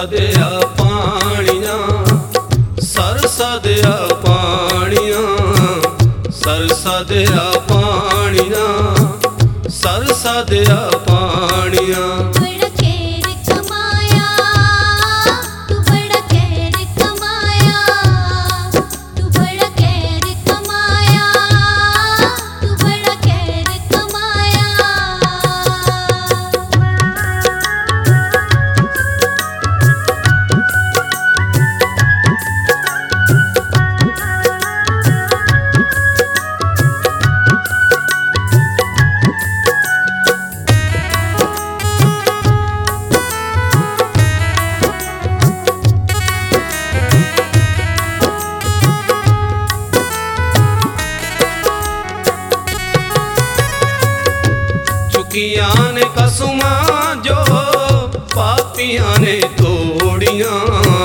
दिया पानियां, सरसा दिया पानियां, सरसा दिया पानियां, सरसा दिया पानियां। चुकियां ने कसुमा जो पापियां ने तोड़ियां,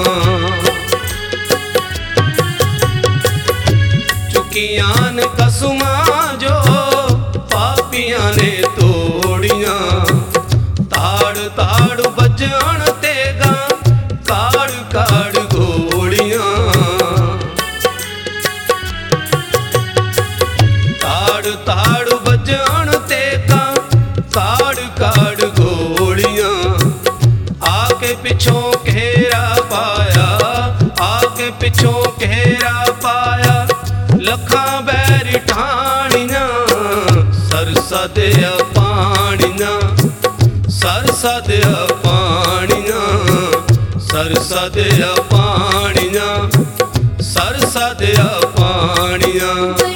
चुकियां ने कसुमा जो पापियां ने तोड़ियां। ताड़ ताड़ बजन तेगा काड़ काड़ गोलियां, ताड़ ताड़ बजन तेगा काड़ काड़ गोलियां। आगे पिछों घेरा पाया, आगे पिछों घेरा पाया, लखा बैरी ठाणियां, सरसा दिया पानियां, सरसा दिया पानियां, सरसा दिया पानियां, सरसा दिया पानियां।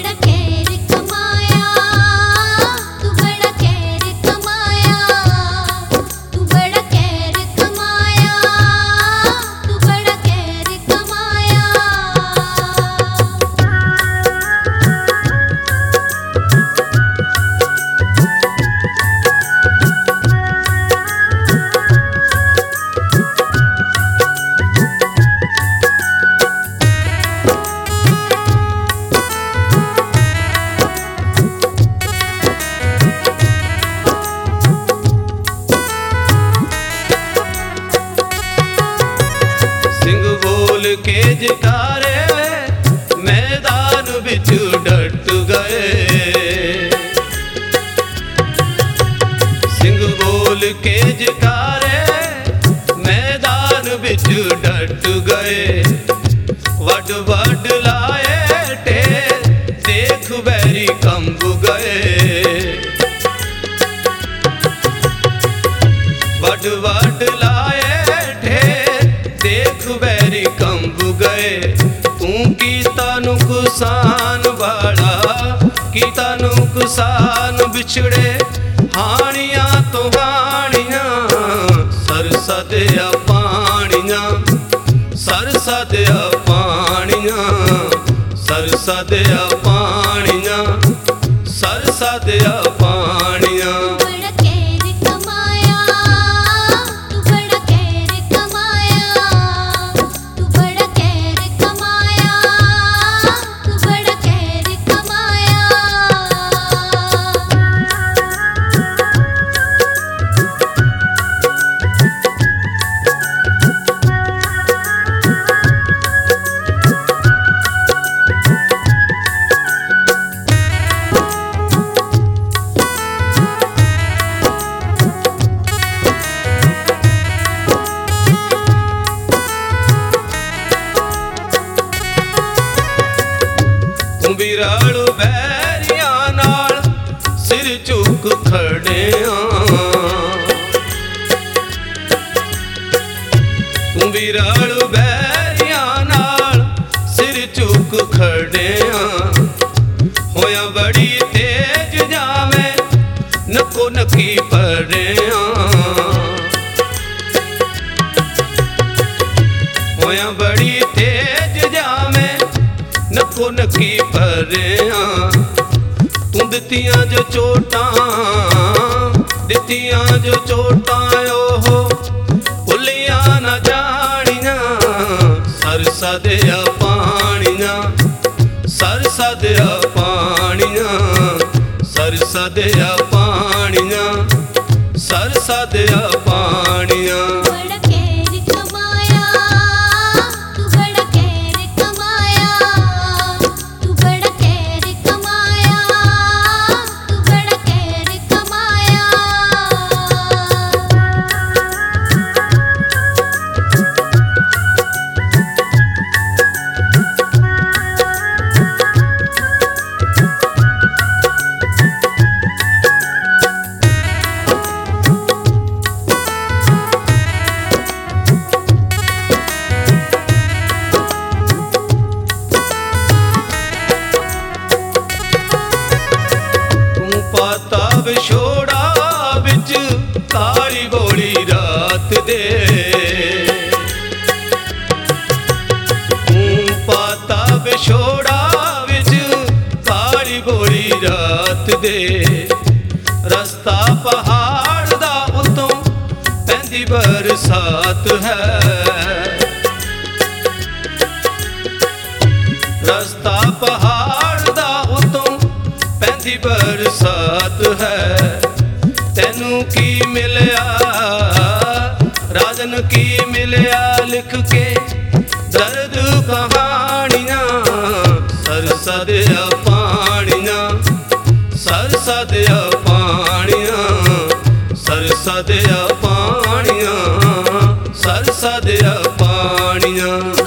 के जकारे मैदान बिच डट गए, सिंह बोल के जकारे मैदान बिच डट गए। वड वड लाए ढेर देख बैरी कंब गए, वड वड लाए ढेर देख बैरी कंब गए। तू कीता नुकसान बड़ा, कीता नुकसान बिछड़े हानियां तो हानियां, सरसा दिया पानियां, सरसा दिया पानियां, सरसा दिया पानियां, सरसा दिया पानियां। बिराड़ बैरियां नाल सिर झुक खड़िया, बिराड़ बैरियां नाल सिर झुक खड़िया। होया बड़ी तेज जावे नको नकी पड़िया, होया बड़ी तेज जावे नको नकी पड़िया। तू दित्तियां जो चोटां, दित्तियां जो चोटां ओहो भुलियां न जानियां, सरसा दिया पानियां, सरसा दिया पानियां, सरसा दिया पानियां, सरसा दिया पानियां। ਪਾਤਾ ਵਿਛੋੜਾ ਵਿੱਚ ਕਾਲੀ ਬੋਲੀ ਰਾਤ ਦੇ। ਪਾਤਾ ਵਿਛੋੜਾ ਵਿੱਚ ਕਾਲੀ ਬੋਲੀ ਰਾਤ ਦੇ। ਰਸਤਾ ਪਹਾੜ ਦਾ ਉਤੋਂ ਪੈਂਦੀ ਬਰਸਾਤ ਹੈ। ਰਸਤਾ ਪਹਾੜ ਦਾ ਉਤੋਂ ਪੈਂਦੀ ਬਰਸਾਤ ਹੈ। ਤੈਨੂੰ ਕੀ ਮਿਲਿਆ ਰਾਜਨ ਕੀ ਮਿਲਿਆ ਲਿਖ ਕੇ ਦਰਦ ਕਹਾਣੀਆਂ ਸਰਸਾ ਦੀਆਂ ਪਾਣੀਆਂ ਸਰਸਾ ਦੀਆਂ ਪਾਣੀਆਂ ਸਰਸਾ ਦੀਆਂ ਪਾਣੀਆਂ ਸਰਸਾ ਦੀਆਂ ਪਾਣੀਆਂ।